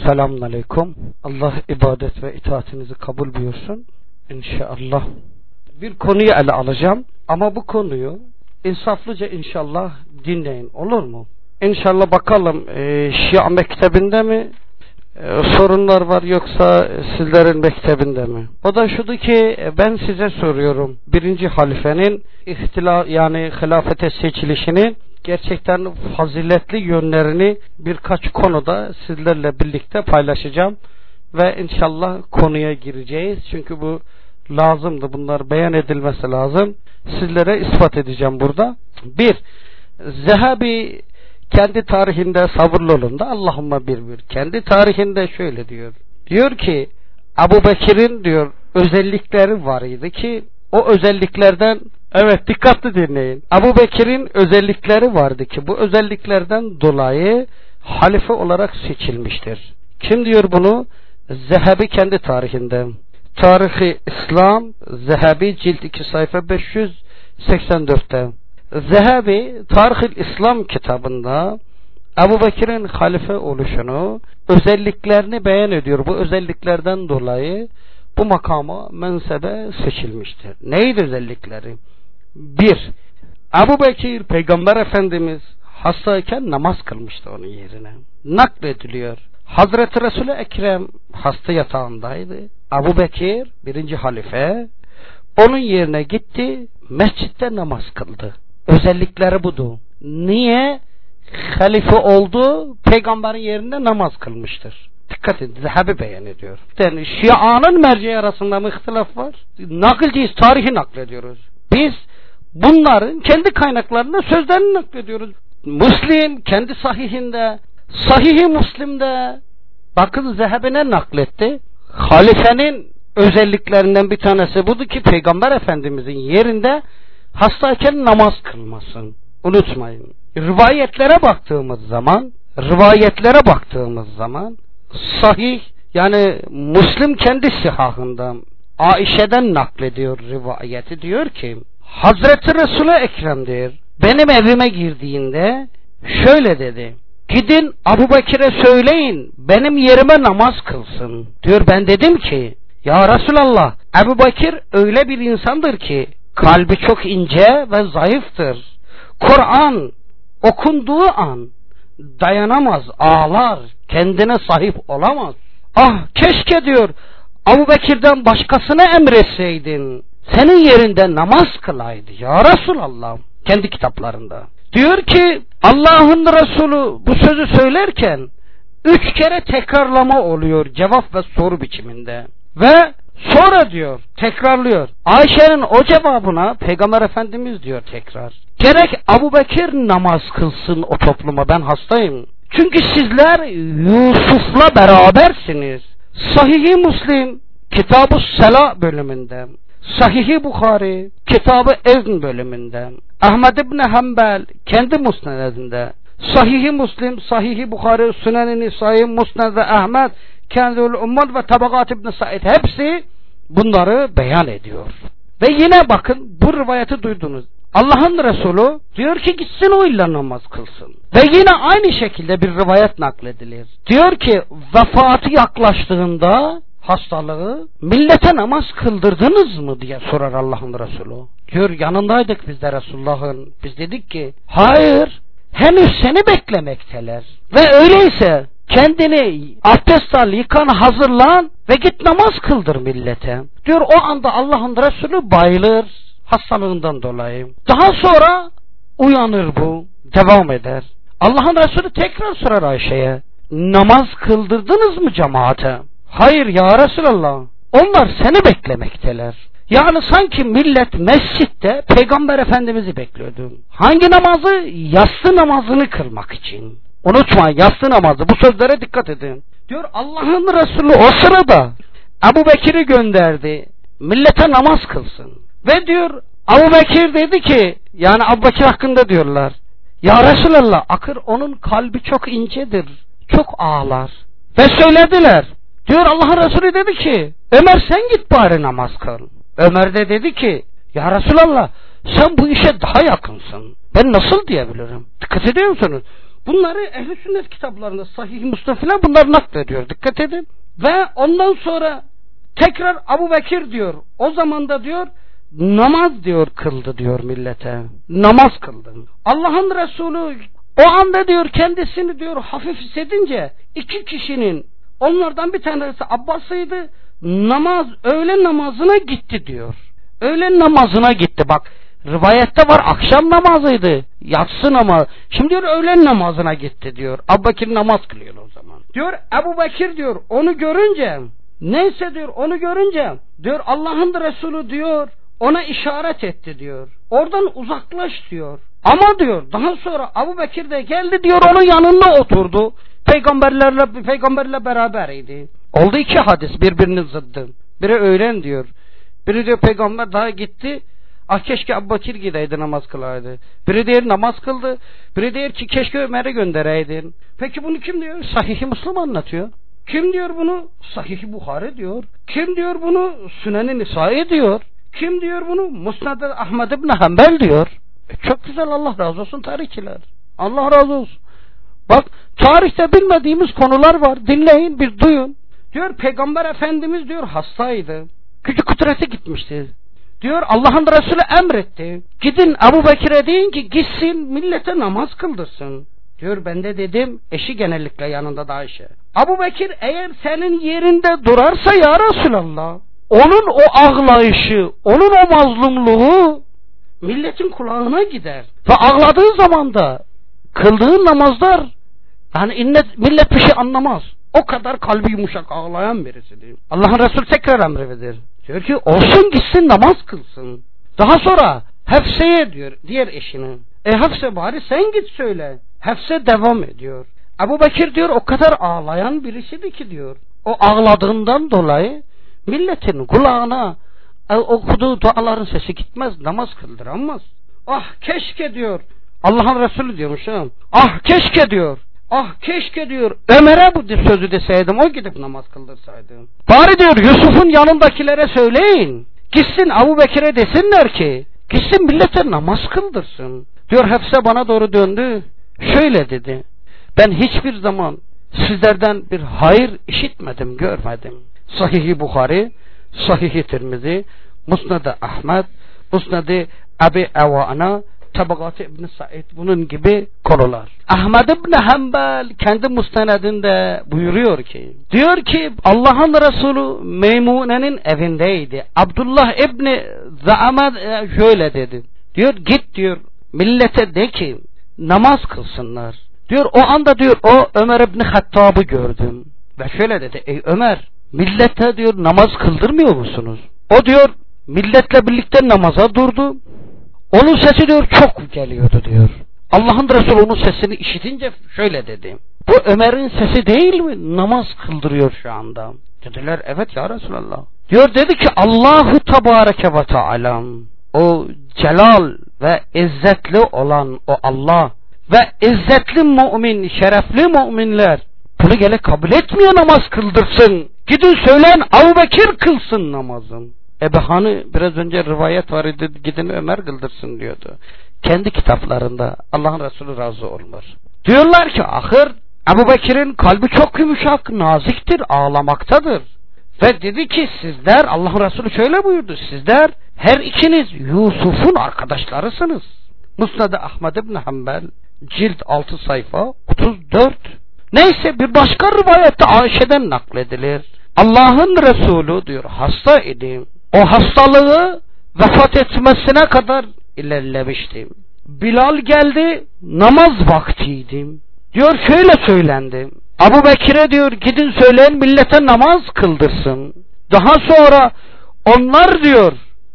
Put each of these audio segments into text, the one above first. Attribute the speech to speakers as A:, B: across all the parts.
A: Selamünaleyküm. Allah ibadet ve itaatinizi kabul buyursun. İnşallah. Bir konuyu ele alacağım ama bu konuyu insaflıca inşallah dinleyin, olur mu? İnşallah bakalım Şia mektebinde mi sorunlar var yoksa sizlerin mektebinde mi? O da şudur ki ben size soruyorum. Birinci halifenin hilafete seçilişini, gerçekten faziletli yönlerini birkaç konuda sizlerle birlikte paylaşacağım ve inşallah konuya gireceğiz. Çünkü bu lazımdı. Bunlar beyan edilmesi lazım. Sizlere ispat edeceğim burada. Bir, Zehebi kendi tarihinde, sabırlı olun da Allahümme bir kendi tarihinde şöyle diyor. Diyor ki Ebu Bekir'in diyor özellikleri var idi ki o özelliklerden, evet dikkatli dinleyin, Ebu Bekir'in özellikleri vardı ki bu özelliklerden dolayı halife olarak seçilmiştir. Kim diyor bunu? Zehebi kendi tarihinde. Tarih-i İslam, Zehebi cilt 2 sayfa 584'te. Zehebi Tarih-i İslam kitabında Ebu Bekir'in halife oluşunu, özelliklerini beyan ediyor. Bu özelliklerden dolayı bu makama, mensebe seçilmiştir. Neydi özellikleri? Bir, Ebu Bekir Peygamber Efendimiz hastayken namaz kılmıştı onun yerine. Naklediliyor. Hazreti Resul-i Ekrem hasta yatağındaydı. Ebu Bekir birinci halife onun yerine gitti, mescitte namaz kıldı. Özellikleri budur. Niye? Halife oldu, peygamberin yerinde namaz kılmıştır. Dikkat edin, Zehebi beyan ediyor. Yani Şia'nın merceği arasında mı ihtilaf var? Nakilciyiz, tarihi naklediyoruz. Biz bunların kendi kaynaklarında sözlerini naklediyoruz. Müslim kendi sahihinde, Sahih-i Müslim'de bakın Zehebi ne nakletti? Halifenin özelliklerinden bir tanesi budur ki Peygamber Efendimizin yerinde hastayken namaz kılmasın. Unutmayın. Rivayetlere baktığımız zaman sahih, yani Müslim kendi sihahından Aişe'den naklediyor rivayeti, diyor ki Hazreti Resul-i Ekrem'dir. Benim evime girdiğinde şöyle dedi. Gidin Ebu Bekir'e söyleyin benim yerime namaz kılsın. Diyor ben dedim ki ya Resulallah, Ebu Bekir öyle bir insandır ki kalbi çok ince ve zayıftır. Kur'an okunduğu an dayanamaz, ağlar, kendine sahip olamaz. Ah keşke diyor Ebu Bekir'den başkasına emretseydin, senin yerinde namaz kılaydı ya Resulallah. Kendi kitaplarında. Diyor ki Allah'ın Resulü bu sözü söylerken 3 kere tekrarlama oluyor cevap ve soru biçiminde. Ve sonra diyor tekrarlıyor. Ayşe'nin o cevabına Peygamber Efendimiz diyor tekrar. Gerek Ebu Bekir namaz kılsın o topluma, ben hastayım. Çünkü sizler Yusuf'la berabersiniz. Sahih-i Müslim Kitab-ı Sela bölümünde, Sahih-i Bukhari Kitab-ı Ezn bölümünde, Ahmed İbni Hanbel kendi musnedinde, Sahih-i Müslim, Sahih-i Bukhari, Sünen-i Nisai, Musned-i Ahmed, Kenzul Ummet ve Tabakat İbni Said hepsi bunları beyan ediyor. Ve yine bakın bu rivayeti duydunuz. Allah'ın Resulü diyor ki gitsin o illa namaz kılsın. Ve yine aynı şekilde bir rivayet nakledilir. Diyor ki vefatı yaklaştığında hastalığı millete namaz kıldırdınız mı diye sorar Allah'ın Resulü. Diyor yanındaydık biz de Resulullah'ın. Biz dedik ki hayır, henüz seni beklemekteler. Ve öyleyse kendini abdest al, yıkan, hazırlan ve git namaz kıldır millete. Diyor o anda Allah'ın Resulü bayılır hastalığından dolayı. Daha sonra uyanır bu, devam eder. Allah'ın Resulü tekrar sorar Ayşe'ye, namaz kıldırdınız mı cemaate? Hayır ya Resulallah, onlar seni beklemekteler. Yani sanki millet mescitte Peygamber Efendimiz'i bekliyordu. Hangi namazı? Yatsı namazını kılmak için. Unutmayın, yatsı namazı. Bu sözlere dikkat edin. Diyor Allah'ın Resulü o sırada Ebu Bekir'i gönderdi. Millete namaz kılsın. Ve diyor Ebu Bekir dedi ki, yani Ebu Bekir hakkında diyorlar, ya Resulallah akır onun kalbi çok incedir, çok ağlar. Ve söylediler. Diyor Allah'ın Resulü dedi ki Ömer sen git bari namaz kıl. Ömer de dedi ki ya Resulallah sen bu işe daha yakınsın. Ben nasıl diyebilirim? Dikkat ediyor musunuz? Bunları Ehl-i Sünnet kitaplarında Sahih Müslim filan bunlar naklediyor. Dikkat edin. Ve ondan sonra tekrar Ebu Bekir diyor. O zaman da diyor namaz diyor kıldı diyor millete. Namaz kıldı. Allah'ın Resulü o anda diyor kendisini diyor hafif hissedince iki kişinin onlardan bir tanesi Abbas'ıydı. Öğle namazına gitti diyor. Öğle namazına gitti. Bak rivayette var akşam namazıydı. Yatsı namazı. Şimdi diyor öğlen namazına gitti diyor. Ebu Bekir namaz kılıyor o zaman. Diyor Ebu Bekir diyor onu görünce neyse diyor onu görünce diyor Allah'ın Resulü diyor ona işaret etti diyor. Oradan uzaklaş diyor. Ama diyor daha sonra Ebu Bekir de geldi diyor onun yanında oturdu. Peygamberle beraberiydi. Oldu iki hadis birbirinin zıddı. Biri öğlen diyor. Biri diyor peygamber daha gitti. Ah keşke Ebu Bekir gideydi namaz kılaydı. Biri diyor namaz kıldı. Biri diyor ki keşke Ömer'i göndereydin. Peki bunu kim diyor? Sahih-i Müslim anlatıyor. Kim diyor bunu? Sahih-i Buhari diyor. Kim diyor bunu? Sünen-i Nisai diyor. Kim diyor bunu? Musnad-ı Ahmed ibn Hanbel diyor. Çok güzel, Allah razı olsun tarihçiler. Allah razı olsun. Bak tarihte bilmediğimiz konular var. Dinleyin, bir duyun. Diyor Peygamber Efendimiz diyor hastaydı. Gücü kudreti gitmişti. Diyor Allah'ın Resulü emretti. Gidin Ebu Bekir'e deyin ki gitsin millete namaz kıldırsın. Diyor ben de dedim, eşi genellikle yanında da Ayşe. Ebu Bekir eğer senin yerinde durarsa ya Resulallah, onun o ağlayışı, onun o mazlumluğu milletin kulağına gider. Ve ağladığı zaman da kıldığı namazlar yani millet bir şey anlamaz. O kadar kalbi yumuşak ağlayan birisidir. Allah'ın Resulü tekrar emreder. Diyor ki olsun gitsin namaz kılsın. Daha sonra Hefse'ye diyor diğer eşine. Hefse bari sen git söyle. Hefse devam ediyor. Ebu Bekir diyor o kadar ağlayan birisiydi ki diyor. O ağladığından dolayı milletin kulağına okuduğu duaların sesi gitmez, namaz kıldıramaz. Ah keşke diyor. Allah'ın Resulü diyormuş ha. Ah keşke diyor. Ah keşke diyor Ömer'e bu sözü deseydim, o gidip namaz kıldırsaydı. Bari diyor Yusuf'un yanındakilere söyleyin. Gitsin Ebu Bekir'e desinler ki gitsin millete namaz kıldırsın. Diyor Hefse bana doğru döndü. Şöyle dedi. Ben hiçbir zaman sizlerden bir hayır işitmedim, görmedim. Sahih-i Buhari, Sahih-i Tirmizi, Musnad-ı Ahmed, Musnad-ı Ebi Evana, Tabakat-ı İbn-i Said, bunun gibi konular. Ahmed ibn Hanbel kendi musnedinde buyuruyor ki, diyor ki Allah'ın Resulü Meymune'nin evindeydi. Abdullah İbni Za'amed şöyle dedi. Diyor git diyor millete de ki namaz kılsınlar. Diyor o anda diyor o Ömer İbni Hattab'ı gördüm. Ve şöyle dedi, ey Ömer millete diyor namaz kıldırmıyor musunuz? O diyor milletle birlikte namaza durdu. Onun sesi diyor çok geliyordu diyor. Allah'ın Resulü onun sesini işitince şöyle dedi. Bu Ömer'in sesi değil mi? Namaz kıldırıyor şu anda. Dediler evet ya Resulallah. Diyor dedi ki Allahu Tebareke ve Teala, o celal ve izzetli olan o Allah ve izzetli mümin, şerefli müminler bunu gele kabul etmiyor namaz kıldırsın. Gidin söyleyin Ebu Bekir kılsın namazın. Ebehanı biraz önce rivayet var idi, gidin Ömer kıldırsın diyordu. Kendi kitaplarında Allah'ın Resulü razı olmuş. Diyorlar ki ahır Ebu Bekir'in kalbi çok yumuşak, naziktir, ağlamaktadır. Ve dedi ki sizler, Allah'ın Resulü şöyle buyurdu, sizler her ikiniz Yusuf'un arkadaşlarısınız. Musnad-ı Ahmed ibn Hanbel cilt 6 sayfa 34. Neyse bir başka rivayette Ayşe'den nakledilir. Allah'ın Resulü diyor hasta idi. O hastalığı vefat etmesine kadar ilerlemişti. Bilal geldi, namaz vaktiydi. Diyor şöyle söylendi. Ebu Bekir'e diyor gidin söyleyin millete namaz kıldırsın. Daha sonra onlar diyor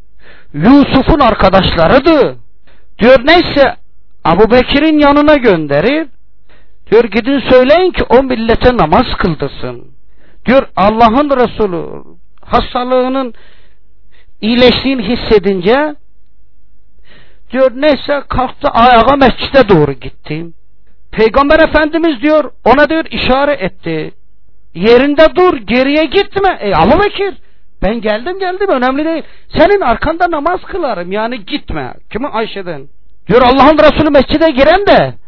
A: Yusuf'un arkadaşlarıydı. Diyor neyse Ebu Bekir'in yanına gönderir. Diyor gidin söyleyin ki o millete namaz kıldırsın. Diyor Allah'ın Resulü hastalığının iyileştiğini hissedince diyor neyse kalktı ayağa mescide doğru gitti. Peygamber Efendimiz diyor ona diyor işaret etti. Yerinde dur, geriye gitme. Ebu Bekir ben geldim önemli değil. Senin arkanda namaz kılarım yani gitme. Kimi? Ayşe'den. Diyor Allah'ın Resulü mescide giren de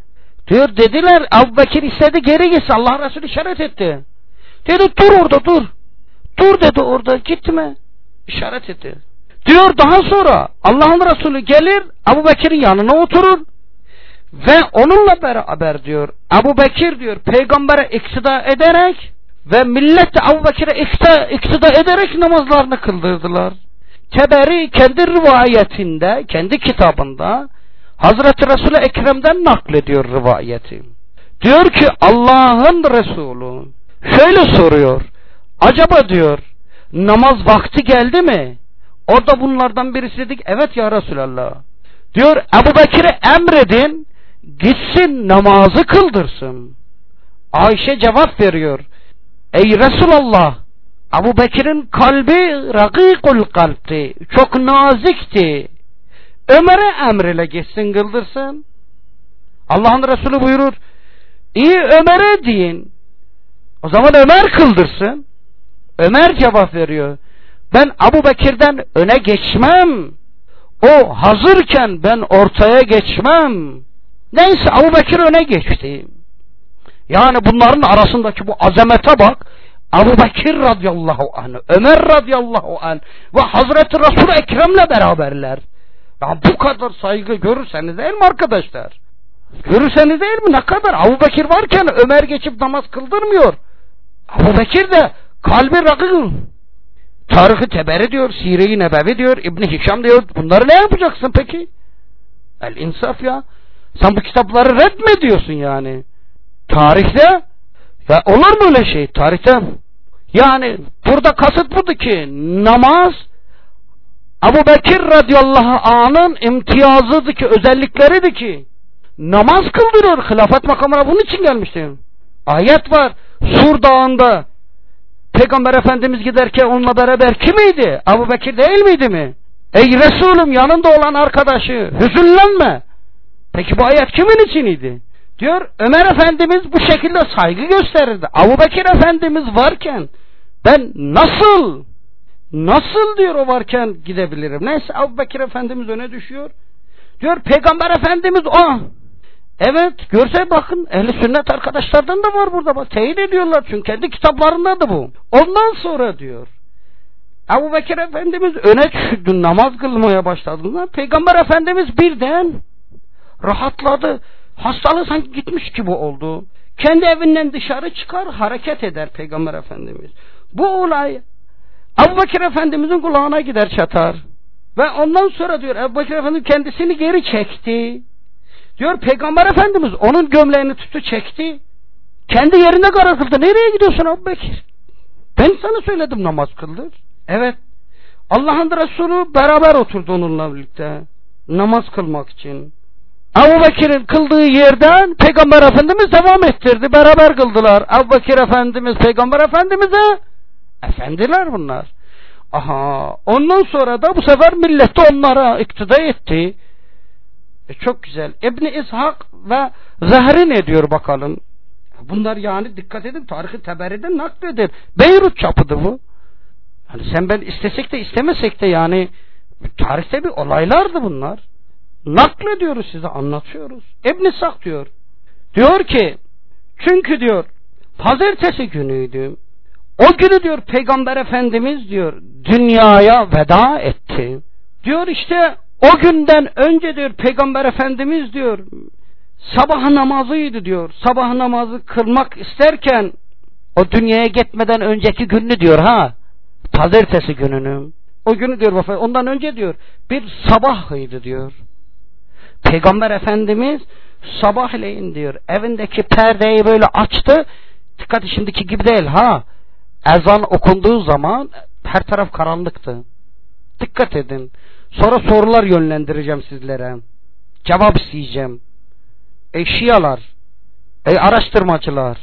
A: Diyor dediler Ebu Bekir istedi geri gitsin. Allah Resulü işaret etti. Dedi dur orada dur. Dur dedi orada gitme. İşaret etti. Diyor daha sonra Allah'ın Resulü gelir Ebu Bekir'in yanına oturur. Ve onunla beraber diyor Ebu Bekir diyor peygambere iktida ederek ve millet de Ebu Bekir'e iktida ederek namazlarını kıldırdılar. Teberi kendi rivayetinde, kendi kitabında Hazreti Resul-i Ekrem'den naklediyor rivayeti. Diyor ki Allah'ın Resulü şöyle soruyor. Acaba diyor namaz vakti geldi mi? Orada bunlardan birisi dedik evet ya Resulallah. Diyor Ebu Bekir'e emredin gitsin namazı kıldırsın. Ayşe cevap veriyor. Ey Resulallah, Ebu Bekir'in kalbi rakikul kalpti, çok nazikti. Ömer'e emrile gitsin kıldırsın. Allah'ın Resulü buyurur. İyi Ömer'e deyin. O zaman Ömer kıldırsın. Ömer cevap veriyor. Ben Ebu Bekir'den öne geçmem. O hazırken ben ortaya geçmem. Neyse Ebu Bekir öne geçti. Yani bunların arasındaki bu azamete bak. Ebu Bekir radıyallahu anh, Ömer radıyallahu anh ve Hazreti Resul-i Ekrem'le beraberler. Ya bu kadar saygı görürseniz değil mi arkadaşlar? Görürseniz değil mi? Ne kadar? Ebu Bekir varken Ömer geçip namaz kıldırmıyor. Ebu Bekir de kalbi rakı. Tarih-i Teberi diyor, Sire-i Nebevi diyor, İbn-i Hişam diyor. Bunları ne yapacaksın peki? El-İnsaf ya. Sen bu kitapları red mi ediyorsun yani? Tarihte ya olur mu öyle şey? Tarihte yani burada kasıt budur ki namaz Ebu Bekir radıyallahu anh'ın imtiyazıdır ki, özellikleridir ki namaz kıldırıyor. Hilafet makamına bunun için gelmiştir. Ayet var. Sur Dağı'nda Peygamber Efendimiz giderken onunla beraber kimiydi? Ebu Bekir değil miydi mi? Ey Resulüm yanında olan arkadaşı hüzünlenme. Peki bu ayet kimin içiniydi? Diyor Ömer Efendimiz bu şekilde saygı gösterirdi. Ebu Bekir Efendimiz varken ben nasıl diyor o varken gidebilirim? Neyse Ebu Bekir Efendimiz öne düşüyor. Diyor Peygamber Efendimiz o. Evet görse bakın ehli sünnet arkadaşlardan da var burada bak teyit ediyorlar çünkü kendi kitaplarında da bu. Ondan sonra diyor Ebu Bekir Efendimiz öne düştü namaz kılmaya başladığında Peygamber Efendimiz birden rahatladı. Hastalığı sanki gitmiş gibi oldu. Kendi evinden dışarı çıkar hareket eder Peygamber Efendimiz. Bu olay Ebu Bekir Efendimizin kulağına gider çatar. Ve ondan sonra diyor Ebu Bekir Efendimiz kendisini geri çekti. Diyor Peygamber Efendimiz onun gömleğini tuttu çekti. Kendi yerine karar kıldı. Nereye gidiyorsun Ebu Bekir? Ben sana söyledim namaz kıldır. Evet. Allah'ın Resulü beraber oturdu onunla birlikte. Namaz kılmak için. Ebu Bekir'in kıldığı yerden Peygamber Efendimiz devam ettirdi. Beraber kıldılar. Ebu Bekir Efendimiz Peygamber Efendimiz'e efendiler bunlar. Aha. Ondan sonra da bu sefer millet de onlara iktida etti. Çok güzel. İbn-i İshak ve Zehri ne diyor bakalım. Bunlar yani dikkat edin Tarih-i Teberi'den nakledir. Beyrut çapıdır bu. Yani sen ben istesek de istemesek de yani tarihte bir olaylardı bunlar. Naklediyoruz size anlatıyoruz. İbn-i İshak diyor. Diyor ki çünkü diyor pazartesi günüydü. O günü diyor Peygamber Efendimiz diyor dünyaya veda etti. Diyor işte o günden önce diyor Peygamber Efendimiz diyor sabah namazıydı diyor. Sabah namazı kılmak isterken o dünyaya gitmeden önceki günü diyor pazartesi gününü. O günü diyor ondan önce diyor bir sabahıydı diyor. Peygamber Efendimiz sabahleyin diyor evindeki perdeyi böyle açtı. Dikkat şimdiki gibi değil ezan okunduğu zaman her taraf karanlıktı. Dikkat edin. Sonra sorular yönlendireceğim sizlere. Cevap isteyeceğim. Ey Şialar, ey araştırmacılar,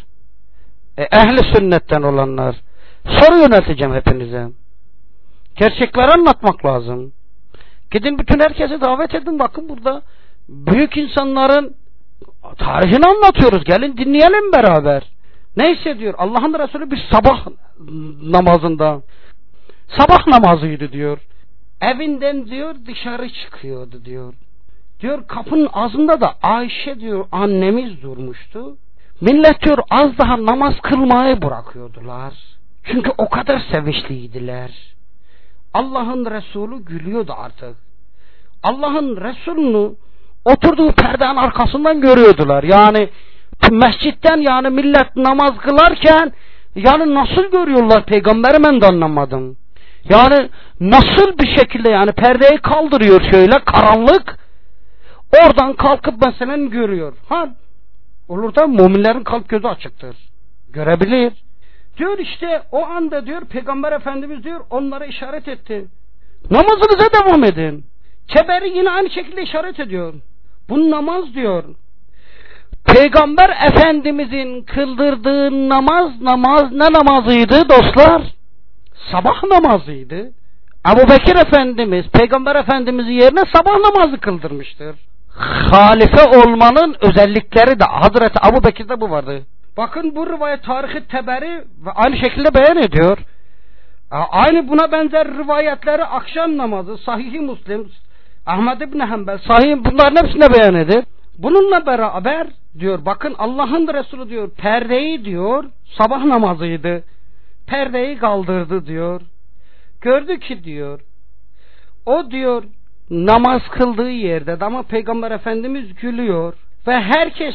A: ehli sünnetten olanlar, soru yönelteceğim hepinize. Gerçekleri anlatmak lazım. Gidin bütün herkese davet edin. Bakın burada büyük insanların tarihini anlatıyoruz. Gelin dinleyelim beraber. Neyse diyor Allah'ın Resulü bir sabah namazında sabah namazıydı diyor. Evinden diyor dışarı çıkıyordu diyor. Diyor kapının ağzında da Ayşe diyor annemiz durmuştu. Millet diyor az daha namaz kılmayı bırakıyordular. Çünkü o kadar sevinçliydiler. Allah'ın Resulü gülüyordu artık. Allah'ın Resulünü oturduğu perdenin arkasından görüyordular. Yani mescitten yani millet namaz kılarken yani nasıl görüyorlar peygamberi ben de anlamadım. Yani nasıl bir şekilde yani perdeyi kaldırıyor şöyle karanlık. Oradan kalkıp mesela görüyor. Olur da müminlerin kalp gözü açıktır. Görebilir. Diyor işte o anda diyor Peygamber Efendimiz diyor onlara işaret etti. Namazınıza devam edin. Keberi yine aynı şekilde işaret ediyor. Bu namaz diyor. Peygamber Efendimizin kıldırdığı namaz ne namazıydı dostlar? Sabah namazıydı. Ebu Bekir Efendimiz Peygamber Efendimizin yerine sabah namazı kıldırmıştır. Halife olmanın özellikleri de Hazreti Ebu Bekir'de bu vardı. Bakın bu rivayet Tarih-i Teberi ve aynı şekilde beyan ediyor. Aynı buna benzer rivayetleri akşam namazı, Sahih-i Müslim, Ahmed İbni Hanbel, Sahih bunların hepsine beyan ediyor. Bununla beraber diyor bakın Allah'ın Resulü diyor perdeyi diyor sabah namazıydı. Perdeyi kaldırdı diyor. Gördü ki diyor o diyor namaz kıldığı yerde ama Peygamber Efendimiz gülüyor ve herkes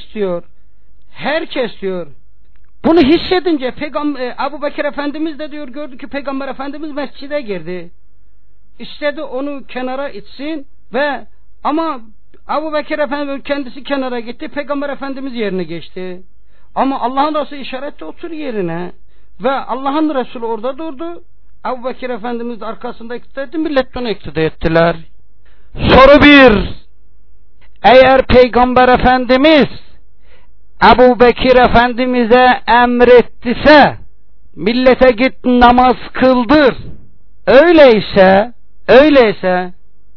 A: diyor bunu hissedince Ebu Bekir Efendimiz de diyor gördü ki Peygamber Efendimiz mescide girdi. İstedi onu kenara itsin ve ama Ebu Bekir Efendimiz kendisi kenara gitti. Peygamber Efendimiz yerine geçti. Ama Allah'ın Resulü işaretle otur yerine ve Allah'ın Resulü orada durdu. Ebu Bekir Efendimiz de arkasında iktida etti. Millet onu iktida ettiler. Soru 1. Eğer Peygamber Efendimiz Ebu Bekir Efendimiz'e emrettiyse millete git namaz kıldır. Öyleyse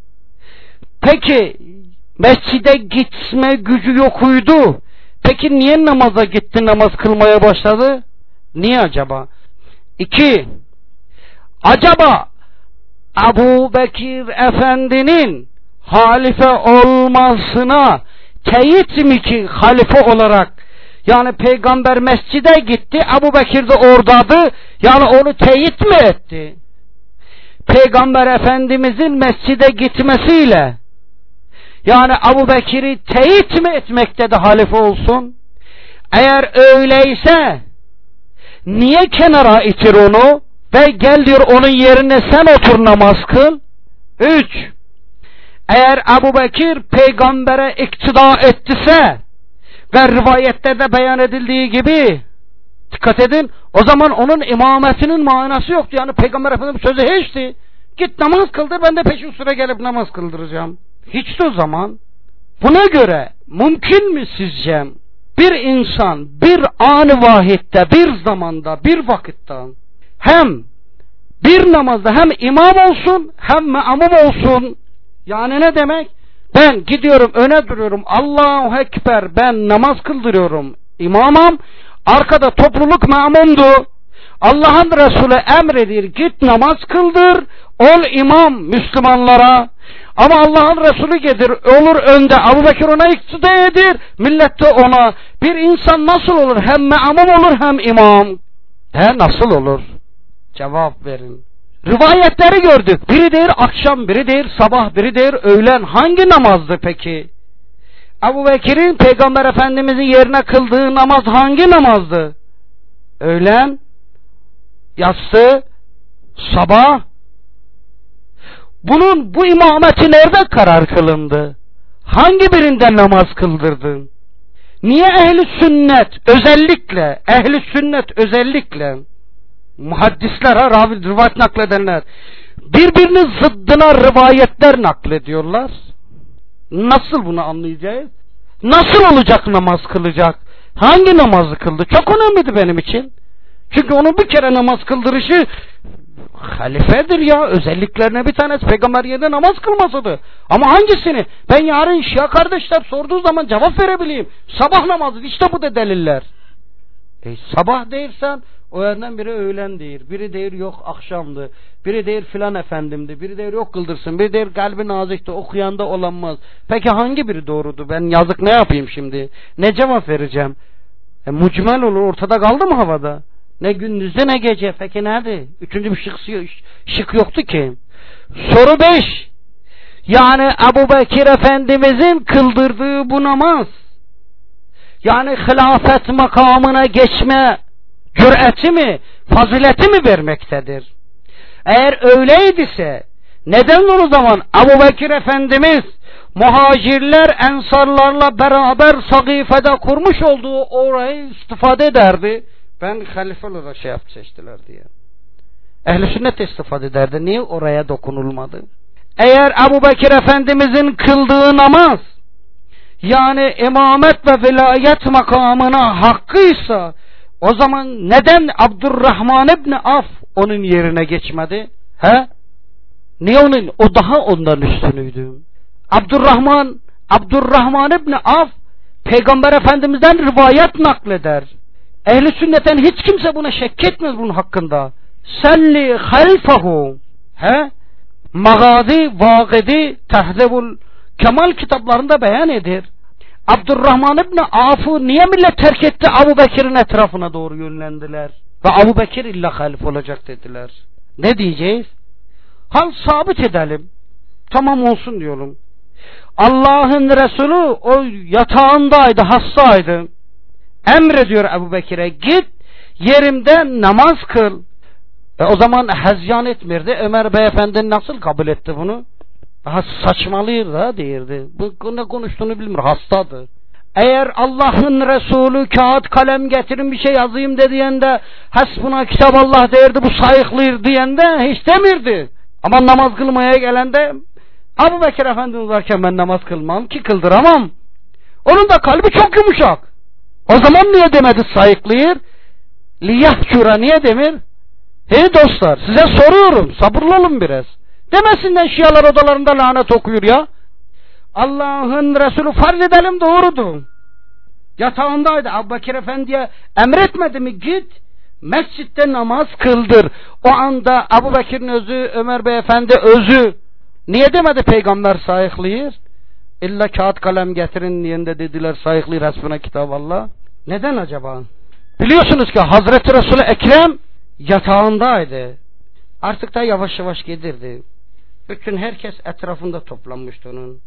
A: peki mescide gitme gücü yokuydu. Peki niye namaza gitti, namaz kılmaya başladı? Niye acaba? 2. Acaba Ebu Bekir Efendi'nin halife olmasına teyit mi ki halife olarak? Yani peygamber mescide gitti, Ebu Bekir de oradadı. Yani onu teyit mi etti? Peygamber Efendimizin mescide gitmesiyle yani Ebu Bekir'i teyit mi etmekte de halife olsun? Eğer öyleyse niye kenara itir onu ve gel diyor onun yerine sen otur namaz kıl? 3. Eğer Ebu Bekir peygambere iktida ettiyse ve rivayette de beyan edildiği gibi dikkat edin o zaman onun imametinin manası yoktu. Yani Peygamber Efendimiz sözü hiçti. Git namaz kıldır ben de peşin sıra gelip namaz kıldıracağım. Hiç de o zaman. Buna göre mümkün mü sizce bir insan bir an-ı vahitte bir zamanda bir vakitte hem bir namazda hem imam olsun hem me'mum olsun? Yani ne demek? Ben gidiyorum öne duruyorum Allahu Ekber ben namaz kıldırıyorum imamım arkada topluluk me'mumdu. Allah'ın Resulü emredir git namaz kıldır ol imam Müslümanlara. Ama Allah'ın Resulü gelir olur önde Ebu Bekir ona iktida edir millet de ona. Bir insan nasıl olur hem me'mum olur hem imam? Nasıl olur? Cevap verin. Rivayetleri gördük. Biri der akşam, biri der sabah, biri der öğlen. Hangi namazdı peki? Ebu Bekir'in Peygamber Efendimizin yerine kıldığı namaz hangi namazdı? Öğlen, yatsı, sabah. Bu imameti nerede karar kılındı? Hangi birinden namaz kıldırdın? Niye ehli sünnet özellikle muhaddisler rivayet nakledenler birbirinin zıddına rivayetler naklediyorlar? Nasıl bunu anlayacağız? Nasıl olacak namaz kılacak? Hangi namazı kıldı? Çok önemliydi benim için. Çünkü onun bir kere namaz kıldırışı halifedir ya. Özelliklerine bir tanesi peygamber yerine namaz kılmasıdır. Ama hangisini? Ben yarın Şia kardeşler sorduğu zaman cevap verebileyim. Sabah namazı işte bu da deliller. Sabah değilsen O yerden biri öğlen deyir, biri deyir yok akşamdı, biri deyir filan efendimdi, biri deyir yok kıldırsın, biri deyir kalbi nazikti, okuyanda olanmaz. Peki hangi biri doğrudu? Ben yazık ne yapayım şimdi? Ne cevap vereceğim? Mucmel olur, ortada kaldı mı havada? Ne gündüzde ne gece. Peki nerede? Üçüncü bir şık yoktu ki. Soru 5. Yani Ebu Bekir Efendimizin kıldırdığı bu namaz, yani hilafet makamına geçme cüreti mi, fazileti mi vermektedir? Eğer öyleyse neden o zaman Ebu Bekir Efendimiz muhacirler ensarlarla beraber Sakife'de kurmuş olduğu orayı istifade ederdi? Ben halife olarak seçtiler diye. Ehl-i sünnet istifade ederdi. Niye oraya dokunulmadı? Eğer Ebu Bekir Efendimizin kıldığı namaz, yani imamet ve vilayet makamına hakkıysa, o zaman neden Abdurrahman İbni Af onun yerine geçmedi? He? Niye onun? O daha ondan üstünüydü. Abdurrahman İbni Af Peygamber Efendimiz'den rivayet nakleder. Ehl-i sünnetten hiç kimse buna şek etmez bunun hakkında. Selli halfahu. He? Magazi, Vagidi, Tehzebul Kemal kitaplarında beyan edir. Abdurrahman İbni Af'ı niye millet terk etti? Ebu Bekir'in etrafına doğru yönlendiler. Ve Ebu Bekir illa halif olacak dediler. Ne diyeceğiz? Hal sabit edelim. Tamam olsun diyorum. Allah'ın Resulü o yatağındaydı, hastaydı. Emrediyor Ebu Bekir'e, git yerimde namaz kıl. O zaman hezyan etmirdi. Ömer Beyefendi nasıl kabul etti bunu? Daha saçmalıyor da değildi. Bu ne konuştuğunu bilmiyor. Hastadır. Eğer Allah'ın Resulü kağıt kalem getirin bir şey yazayım dediğinde hasbuna kitap Allah derdi, bu sayıklıyor diyende hiç demirdi. Ama namaz kılmaya gelende Ebu Bekir Efendimiz varken ben namaz kılmam ki kıldıramam. Onun da kalbi çok yumuşak. O zaman niye demedi sayıklıyor? Liyahcura niye demir? Hey dostlar, size soruyorum, sabırlı olun biraz. Demesinden Şialar odalarında lanet okuyor ya. Allah'ın Resulü farz edelim doğrudur. Yatağındaydı. Ebu Bekir Efendi'ye emretmedi mi? Git mescitte namaz kıldır. O anda Ebu Bekir'in özü, Ömer Beyefendi özü. Niye demedi Peygamber sayıklıyor? İlla kağıt kalem getirin diyende dediler sayıklıyor hasbuna kitap Allah. Neden acaba? Biliyorsunuz ki Hazreti Resul-i Ekrem yatağındaydı. Artık da yavaş yavaş gelirdi. Bütün herkes etrafında toplanmıştı onun.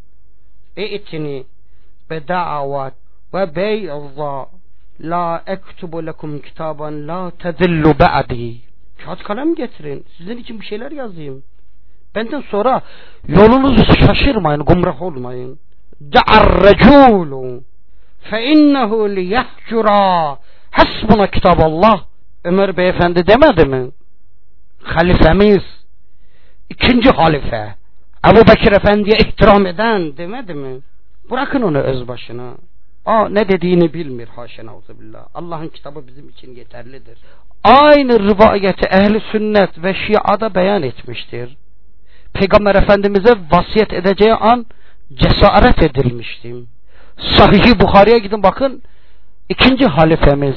A: İ'tini beda'avat ve beyazza la ektubu lekum kitaban la tezillu ba'di. Kağıt kalem getirin. Sizin için bir şeyler yazayım. Benden sonra yolunuzu şaşırmayın, gumrah olmayın. Da'ar reculu fe innehu liyahcura hasbuna kitaballah. Ömer Beyefendi demedi mi? Halifemiz, ikinci halife, Ebu Bekir Efendi'ye ihtiram eden demedi mi? Bırakın onu öz başına. Ne dediğini bilmiyor, haşa nauzubillah. Allah'ın kitabı bizim için yeterlidir. Aynı rivayeti Ehl-i Sünnet ve Şia'da beyan etmiştir. Peygamber Efendimiz'e vasiyet edeceği an cesaret edilmişti. Sahih-i Bukhari'ye gidin bakın, ikinci halifemiz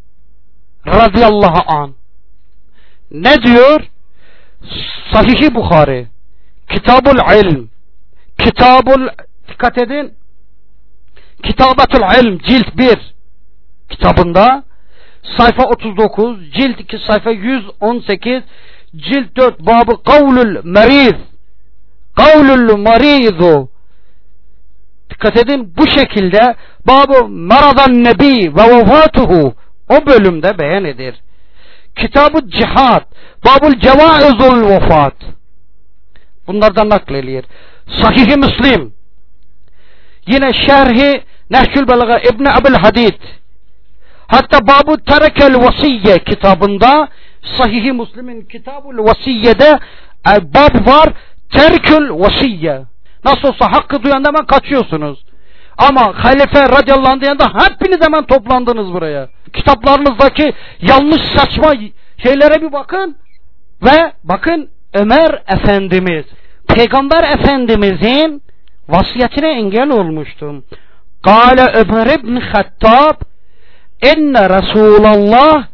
A: radıyallahu an ne diyor? Sahih-i Bukhari Kitabul İlm, dikkat edin, Kitabetul İlm cilt 1 kitabında sayfa 39, cilt 2 sayfa 118, cilt 4 babı kavlul marizu, dikkat edin, bu şekilde babı maradan nebi ve vefatuhu o bölümde beyan edir. Kitab-ı Cihad, babul cevaizul vefat, bunlardan nakledilir. Sahih-i Müslim, yine şerhi Nehcül Belâga İbn Ebu'l Hadid, hatta babu terekel vasiyye kitabında, Sahih-i Müslim'in Kitabul Vasiyye'de bab var, terkül vasiyye. Nasıl olsa hakkı duyan hemen kaçıyorsunuz. Ama halife radıyallahu anh diyende hepiniz hemen toplandınız buraya. Kitaplarınızdaki yanlış saçma şeylere bir bakın. Ve bakın Ömer Efendimiz, Peygamber Efendimizin vasiyetine engel olmuştum. Kâle Ömer ibn Hattab inne Resulallah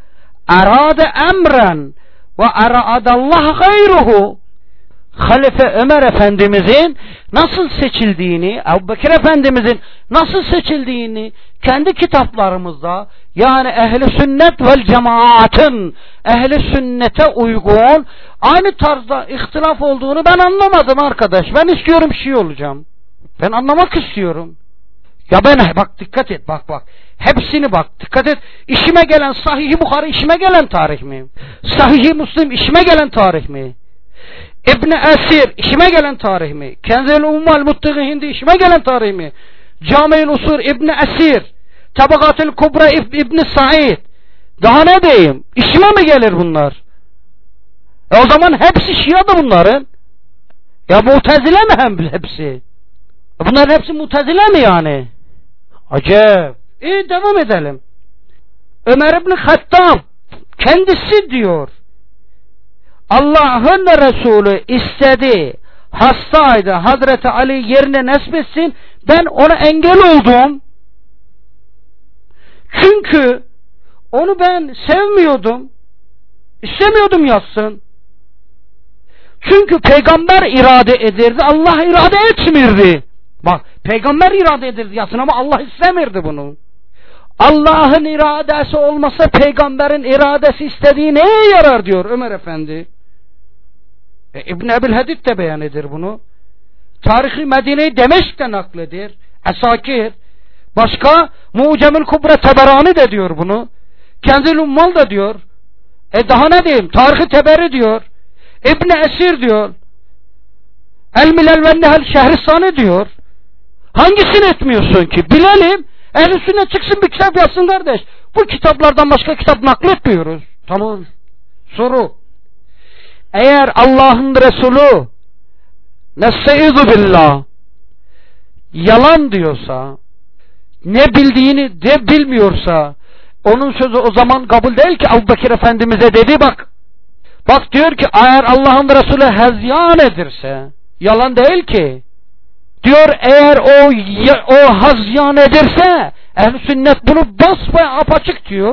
A: arade emren ve aradallah gayruhu. Halife Ömer Efendimizin nasıl seçildiğini, Ebubekir Efendimizin nasıl seçildiğini kendi kitaplarımızda, yani ehli sünnet vel cemaatın ehli sünnete uygun aynı tarzda ihtilaf olduğunu ben anlamadım arkadaş. Ben istiyorum Şii olacağım. Ben anlamak istiyorum. Ya ben bak dikkat et bak. Hepsini bak dikkat et. İşime gelen Sahih-i Buhari işime gelen tarih mi? Sahih-i Müslim işime gelen tarih mi? İbn Esir işime gelen tarih mi? Kenzul Ummal Muttaqi Hindi işime gelen tarih mi? Cami-ül Usul İbn Esir, Tabakatul Kubra İbn Said. Daha ne diyeyim? İşime mi gelir bunlar? O zaman hepsi Şia'da bunların. Ya Mu'tezile mi hem hepsi? Bunların hepsi Mu'tezile mi yani? Acayip. Devam edelim. Ömer İbn Hattab kendisi diyor, Allah'ın Resulü istedi, hastaydı, Hazreti Ali yerine nesbetsin, ben ona engel oldum. Çünkü onu ben sevmiyordum, istemiyordum yatsın. Çünkü peygamber irade ederdi, Allah irade etmirdi. Bak, peygamber irade ederdi yatsın ama Allah istemirdi bunu. Allah'ın iradesi olmasa peygamberin iradesi istediği neye yarar diyor Ömer Efendi. İbn Ebil Hadid de beyan eder bunu. Tarih-i Medine'yi Demeşk'te nakledir. Esakir. Başka Mucemül Kubra Teberani de diyor bunu. Kenzul Ummal da diyor. Daha ne diyeyim? Tarih-i Teberi diyor. İbn Esir diyor. El Milal ve Nehel Şehristani diyor. Hangisini etmiyorsun ki? Bilelim. Ehl-i Sünnet çıksın bir kitap yazsın kardeş. Bu kitaplardan başka kitap nakletmiyoruz. Tamam. Soru. Eğer Allah'ın Resulü nestaizu billah yalan diyorsa, ne bildiğini de bilmiyorsa, onun sözü o zaman kabul değil ki. Ebubekir Efendimiz'e dedi bak diyor ki eğer Allah'ın Resulü hezyan edirse, yalan değil ki diyor, eğer o hezyan edirse ehl-i sünnet bunu basbaya apaçık diyor.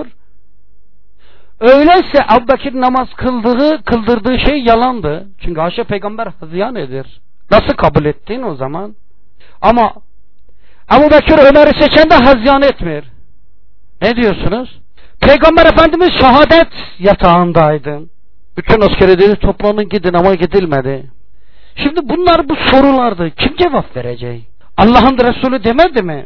A: Öyleyse Ebubekir namaz kıldırdığı şey yalandı. Çünkü haşa peygamber hızyan edir. Nasıl kabul ettin o zaman? Ama Ebubekir Ömer'i seçen de hızyan etmiyor. Ne diyorsunuz? Peygamber Efendimiz şehadet yatağındaydı. Bütün askeri dedi toplanın gidin ama gidilmedi. Şimdi bunlar bu sorulardı. Kim cevap verecek? Allah'ın Resulü demedi mi?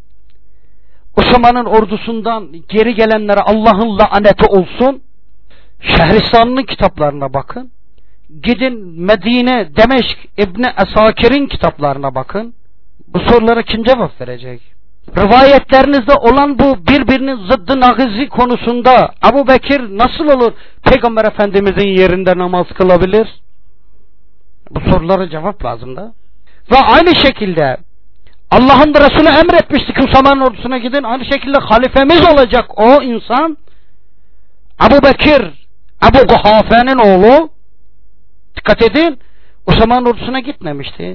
A: Osman'ın ordusundan geri gelenlere Allah'ın laneti olsun. Şehristan'ın kitaplarına bakın. Gidin Medine, Demeşk, İbni Esakir'in kitaplarına bakın. Bu sorulara kim cevap verecek? Rivayetlerinizde olan bu birbirinin zıddı nagizi konusunda Ebubekir nasıl olur Peygamber Efendimizin yerinde namaz kılabilir? Bu sorulara cevap lazım da. Ve aynı şekilde Allah'ın Resulü emretmişti ki Osman'ın ordusuna gidin. Aynı şekilde halifemiz olacak o insan Ebubekir, Ebu Kuhafe'nin oğlu, dikkat edin, Osman'ın ordusuna gitmemişti.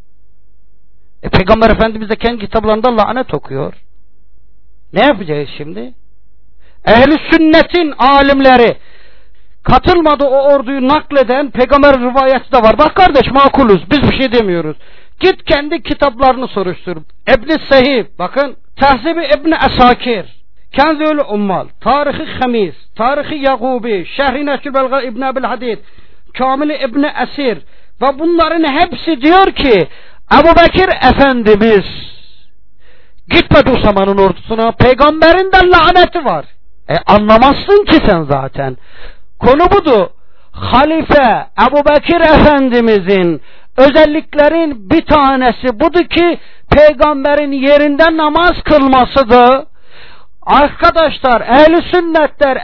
A: Peygamber Efendimiz de kendi kitaplarında lanet okuyor. Ne yapacağız şimdi? Ehl-i sünnetin alimleri katılmadı o orduyu nakleden peygamber rivayeti de var. Bak kardeş makuluz, biz bir şey demiyoruz. Git kendi kitaplarını soruştur. İbn-i Sahih, bakın, Tahzib-i İbn-i Esakir, Kenzul Ummal, Tarih-i Hamis, Tarih-i Yagubi, Şerh-i Neşr Belga İbn Ebil Hadid, Kamil-i İbn-i Esir ve bunların hepsi diyor ki Ebubekir Efendimiz gitmedi Osman'ın ordusuna, peygamberin de laneti var. Anlamazsın ki sen zaten. Konu budur. Halife Ebubekir Efendimizin özelliklerin bir tanesi budur ki peygamberin yerinde namaz kılmasıdır. Arkadaşlar, ehli sünnetler,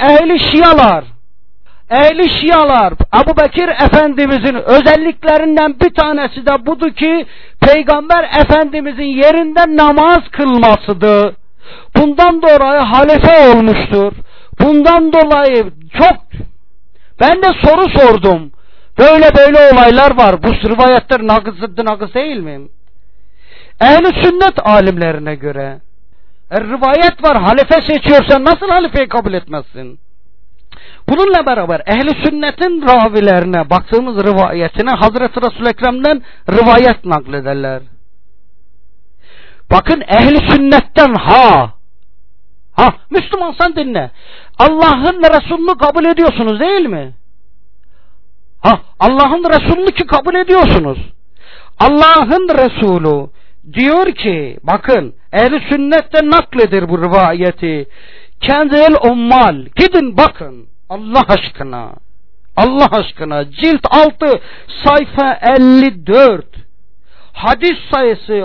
A: ehli şialar Ebubekir Efendimizin özelliklerinden bir tanesi de budur ki peygamber Efendimizin yerinde namaz kılmasıdır. Bundan dolayı halife olmuştur. Bundan dolayı ben de soru sordum. Böyle olaylar var. Bu rivayetler nagız değil mi? Ehl-i sünnet alimlerine göre rivayet var. Halife seçiyorsan nasıl halifeyi kabul etmezsin? Bununla beraber ehli sünnetin ravilerine baktığımız rivayetine Hazreti Resul-i Ekrem'den rivayet naklederler. Bakın ehli sünnetten Müslüman sen dinle. Allah'ın ve Resulünü kabul ediyorsunuz değil mi? Allah'ın Resulünü ki kabul ediyorsunuz. Allah'ın Resulü diyor ki, bakın ehl-i sünnette nakledir bu rivayeti. Kendil ummal, gidin bakın Allah aşkına. Allah aşkına cilt 6 sayfa 54. Hadis sayısı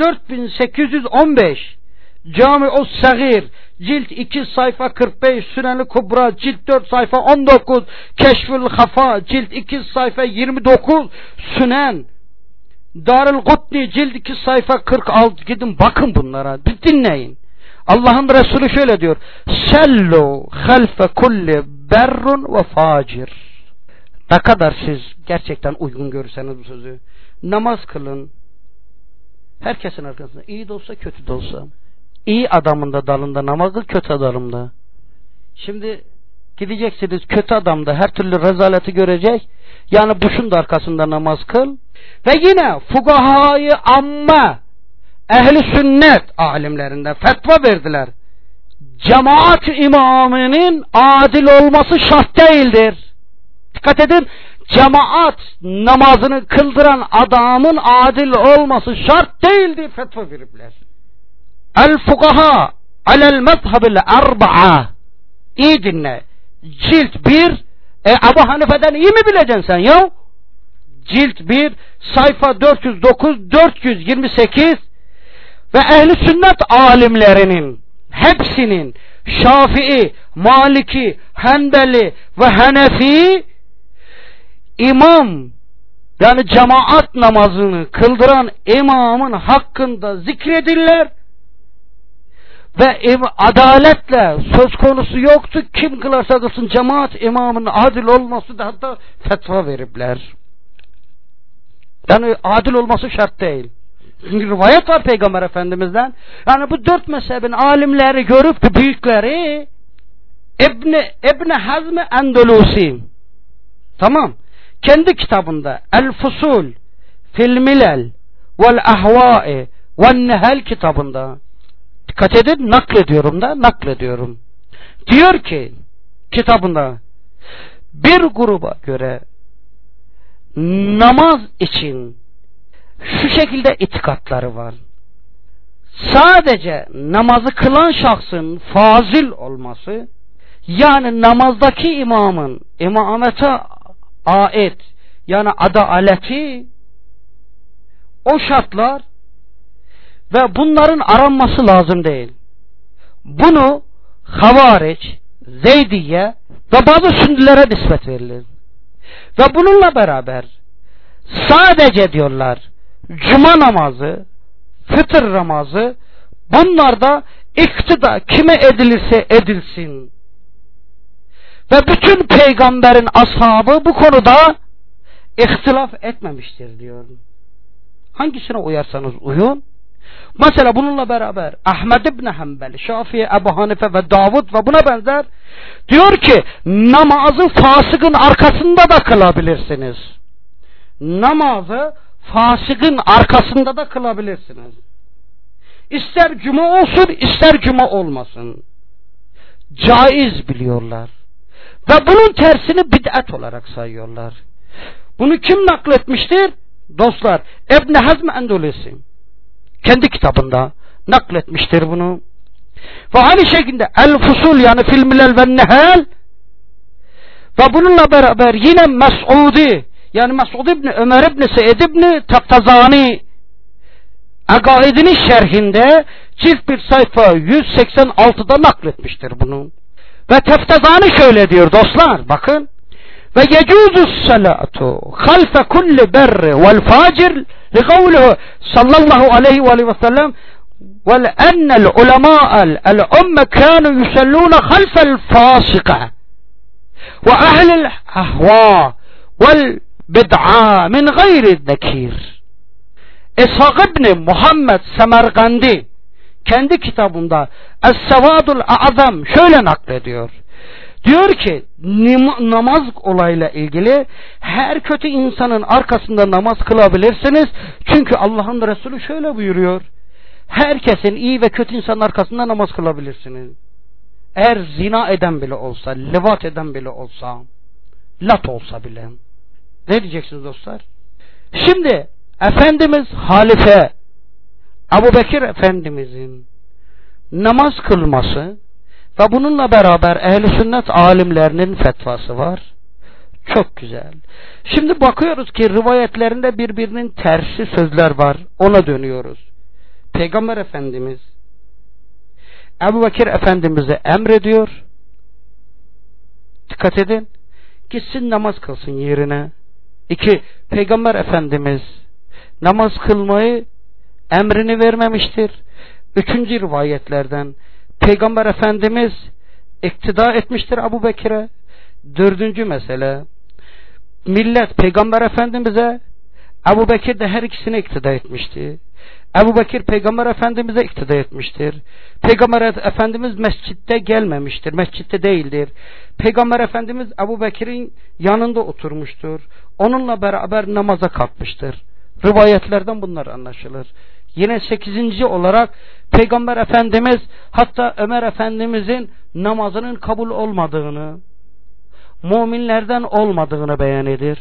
A: 14815. Cami-ü Sagir cilt 2 sayfa 45, Sünen-i Kubra cilt 4 sayfa 19, Keşfül Hafa cilt 2 sayfa 29, Sünen Darül Kutni cilt 2 sayfa 46. Gidin bakın bunlara, dinleyin. Allah'ın Resulü şöyle diyor: Sellu halfe kulli berrun ve facir. Ne kadar siz gerçekten uygun görürseniz bu sözü, namaz kılın herkesin arkasında, iyi de olsa kötü de olsa. İyi adamın da dalında namaz kıl, kötü adamda. Şimdi gideceksiniz, kötü adamda her türlü rezaleti görecek. Yani Bush'un da arkasında namaz kıl. Ve yine fukahayı amma, ehli sünnet alimlerinde fetva verdiler. Cemaat imamının adil olması şart değildir. Dikkat edin, cemaat namazını kıldıran adamın adil olması şart değildir fetva veripler. El fukaha alel mezhebil arba'a. İyi dinle. Cilt 1. Ebu Hanife'den iyi mi bileceksin sen ya? Cilt 1 sayfa 409 428 ve ehli sünnet alimlerinin hepsinin Şafii, Maliki, Hanbeli ve Hanefi imam, yani cemaat namazını kıldıran imamın hakkında zikredirler ve adaletle söz konusu yoktu. Kim kılarsa kılsın cemaat imamının adil olması da hatta fetva veripler. Yani adil olması şart değil. Çünkü rivayet var Peygamber Efendimiz'den. Yani bu 4 mezhebin alimleri görüp de büyükleri İbn Hazm Endelusi, tamam, kendi kitabında El Fusul fil Milal vel Ahva'i vel Nehel kitabında, dikkat edin, naklediyorum. Diyor ki kitabında, bir gruba göre namaz için şu şekilde itikatları var. Sadece namazı kılan şahsın fazil olması, yani namazdaki imamın imamete ait, yani adaleti, o şartlar ve bunların aranması lazım değil. Bunu Havariç, Zeydiye ve bazı Sünnilere nispet verilir. Ve bununla beraber sadece diyorlar cuma namazı, fıtır namazı, bunlarda iktida kime edilirse edilsin. Ve bütün peygamberin ashabı bu konuda ihtilaf etmemiştir diyor. Hangisine uyarsanız uyun. Mesela bununla beraber Ahmed İbni Hanbel, Şafii, Ebu Hanife ve Davud ve buna benzer diyor ki namazı fasıkın arkasında da kılabilirsiniz. Namazı fasıkın arkasında da kılabilirsiniz. İster cuma olsun, ister cuma olmasın. Caiz biliyorlar. Ve bunun tersini bid'at olarak sayıyorlar. Bunu kim nakletmiştir? Dostlar, İbn Hazm Endelusi kendi kitabında nakletmiştir bunu. Ve aynı şekilde El Fusul, yani fil Milal ve Nehel, ve bununla beraber yine Mes'udi, yani Mes'ud İbni Ömer İbni Seyyid İbni Taftazani Akaidinin şerhinde cilt bir sayfa 186'da nakletmiştir bunu. Ve Taftazani şöyle diyor dostlar, bakın: ve yecuzu salatu halfe kulli berri vel facir li kavluhu sallallahu aleyhi ve sellem ve ennel ulemâ'el umme kânü yusallûne halfel fâsika ve ehlil ahvâ vel bid'a min gayri zekîr. İshak İbni Muhammed Semerkandi kendi kitabında Es-Sevadul Azam şöyle naklediyor. Diyor ki namaz olayla ilgili her kötü insanın arkasında namaz kılabilirsiniz. Çünkü Allah'ın Resulü şöyle buyuruyor. Herkesin iyi ve kötü insanın arkasında namaz kılabilirsiniz. Eğer zina eden bile olsa, levat eden bile olsa, lat olsa bile. Ne diyeceksiniz dostlar? Şimdi Efendimiz halife Ebubekir Efendimizin namaz kılması ve bununla beraber ehl-i sünnet alimlerinin fetvası var. Çok güzel. Şimdi bakıyoruz ki rivayetlerinde birbirinin tersi sözler var. Ona dönüyoruz. Peygamber Efendimiz Ebubekir Efendimiz'e emrediyor. Dikkat edin. Gitsin namaz kılsın yerine. 2. Peygamber Efendimiz namaz kılmayı emrini vermemiştir. 3. rivayetlerden Peygamber Efendimiz iktida etmiştir Ebubekir'e. 4. mesele millet Peygamber Efendimiz'e, Ebubekir de her ikisine iktida etmişti. Ebubekir Peygamber Efendimiz'e iktida etmiştir. Peygamber Efendimiz mescitte gelmemiştir. Mescitte değildir. Peygamber Efendimiz Ebubekir'in yanında oturmuştur. Onunla beraber namaza kalkmıştır. Rivayetlerden bunlar anlaşılır. Yine 8. olarak Peygamber Efendimiz hatta Ömer Efendimizin namazının kabul olmadığını, müminlerden olmadığını beyan edir.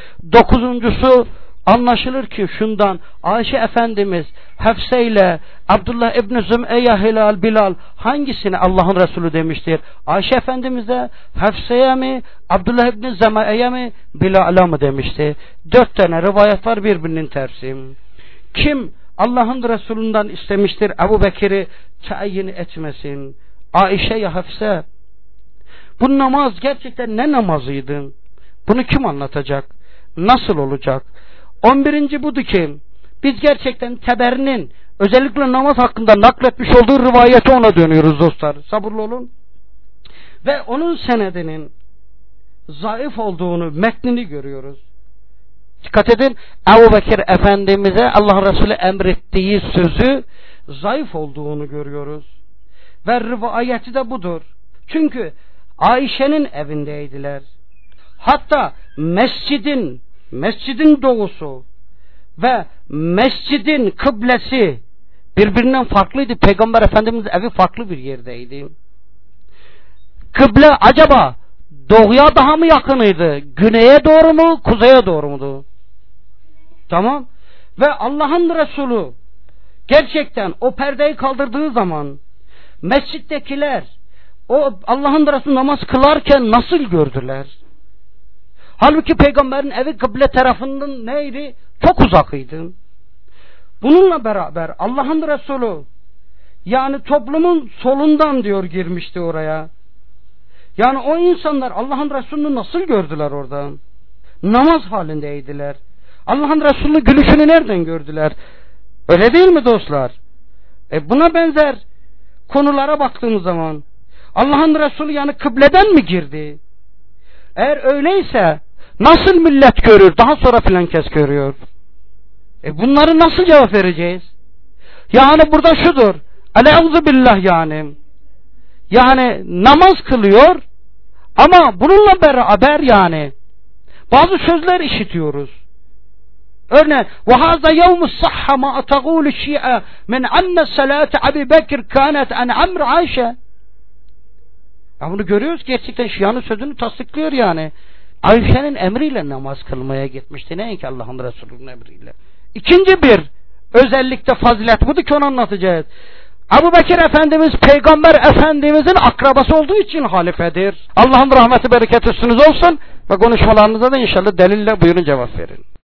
A: 9. anlaşılır ki şundan, Ayşe Efendimiz Hafse ile Abdullah İbni Zümeyye, Hilal, Bilal hangisini Allah'ın Resulü demiştir? Ayşe Efendimiz'e, Hafse'ye mi, Abdullah İbni Zümeyye mi, Bilal'a mı demişti? 4 tane rivayet var birbirinin tersi. Kim Allah'ın Resulü'nden istemiştir Ebubekir'i tayin etmesin? Ayşe ya Hafse? Bu namaz gerçekten ne namazıydı? Bunu kim anlatacak? Nasıl olacak? 11. budur ki biz gerçekten Teber'in özellikle namaz hakkında nakletmiş olduğu rivayete ona dönüyoruz dostlar. Sabırlı olun. Ve onun senedinin zayıf olduğunu, metnini görüyoruz. Dikkat edin. Ebubekir Efendimiz'e Allah Resulü emrettiği sözü zayıf olduğunu görüyoruz. Ve rivayeti de budur. Çünkü Ayşe'nin evindeydiler. Hatta mescidin doğusu ve mescidin kıblesi birbirinden farklıydı. Peygamber Efendimiz evi farklı bir yerdeydi. Kıble acaba doğuya daha mı yakınıydı? Güneye doğru mu? Kuzeye doğru muydu? Tamam. Ve Allah'ın Resulü gerçekten o perdeyi kaldırdığı zaman mescittekiler o Allah'ın Resulü namaz kılarken nasıl gördüler? Halbuki Peygamberin evi kıble tarafından neydi? Çok uzakıydı. Bununla beraber Allah'ın Resulü yani toplumun solundan diyor girmişti oraya. Yani o insanlar Allah'ın Resulü'nü nasıl gördüler orada? Namaz halindeydiler. Allah'ın Resulü gülüşünü nereden gördüler? Öyle değil mi dostlar? Buna benzer konulara baktığımız zaman Allah'ın Resulü yani kıbleden mi girdi? Eğer öyleyse nasıl millet görür? Daha sonra filan kes görüyor. Bunları nasıl cevap vereceğiz? Yani burada şudur. Eleuzu billah yani. Yani namaz kılıyor ama bununla beraber yani bazı sözler işitiyoruz. Örneğin وَهَذَا يَوْمُ الصَّحَّ مَا أَتَغُولُ الشِّيَةِ مِنْ عَنَّ السَّلَاةِ أَبِي بَكِرْ كَانَتْ عَنْ عَمْرِ عَيْشَةِ. Bunu görüyoruz, gerçekten Şia'nın sözünü tasdiklıyor yani. Ayşe'nin emriyle namaz kılmaya gitmişti. Ne ki Allah'ın Resulü'nün emriyle. İkinci bir özellikle fazilet budur ki onu anlatacağız. Ebubekir Efendimiz Peygamber Efendimizin akrabası olduğu için halifedir. Allah'ın rahmeti bereketi üstünüz olsun ve konuşmalarınıza da inşallah delille buyurun cevap verin.